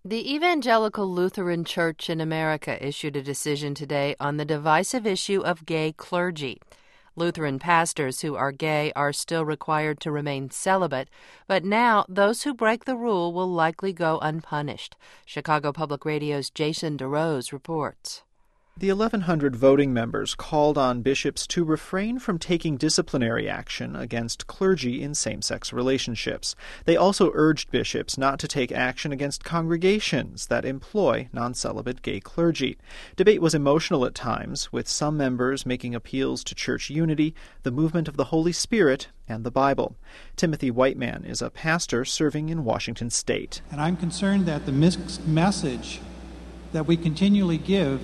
The Evangelical Lutheran Church in America issued a decision today on the divisive issue of gay clergy. Lutheran pastors who are gay are still required to remain celibate, but now those who break the rule will likely go unpunished. Chicago Public Radio's Jason DeRose reports. The 1,100 voting members called on bishops to refrain from taking disciplinary action against clergy in same-sex relationships. They also urged bishops not to take action against congregations that employ non-celibate gay clergy. Debate was emotional at times, with some members making appeals to church unity, the movement of the Holy Spirit, and the Bible. Timothy Whiteman is a pastor serving in Washington State. And I'm concerned that the mixed message that we continually give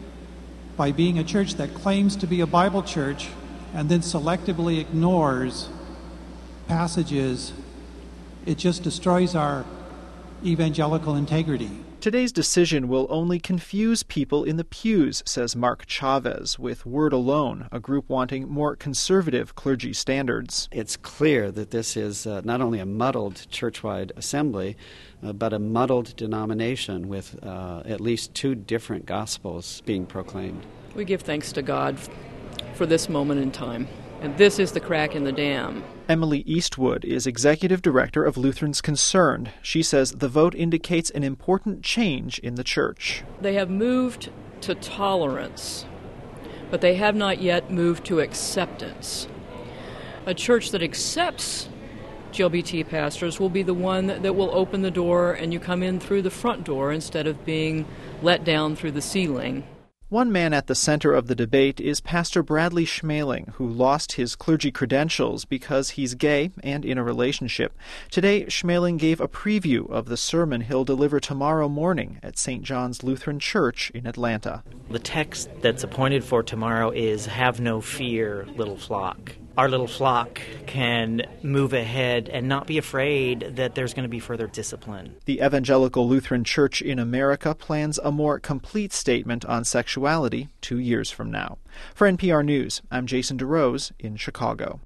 by being a church that claims to be a Bible church and then selectively ignores passages, it just destroys our evangelical integrity. Today's decision will only confuse people in the pews, says Mark Chavez with Word Alone, a group wanting more conservative clergy standards. It's clear that this is not only a muddled church-wide assembly, but a muddled denomination with at least two different gospels being proclaimed. We give thanks to God for this moment in time, and this is the crack in the dam. Emily Eastwood is executive director of Lutherans Concerned. She says the vote indicates an important change in the church. They have moved to tolerance, but they have not yet moved to acceptance. A church that accepts LGBT pastors will be the one that will open the door and you come in through the front door instead of being let down through the ceiling. One man at the center of the debate is Pastor Bradley Schmaling, who lost his clergy credentials because he's gay and in a relationship. Today, Schmaling gave a preview of the sermon he'll deliver tomorrow morning at St. John's Lutheran Church in Atlanta. The text that's appointed for tomorrow is, "Have no fear, little flock." Our little flock can move ahead and not be afraid that there's going to be further discipline. The Evangelical Lutheran Church in America plans a more complete statement on sexuality 2 years from now. For NPR News, I'm Jason DeRose in Chicago.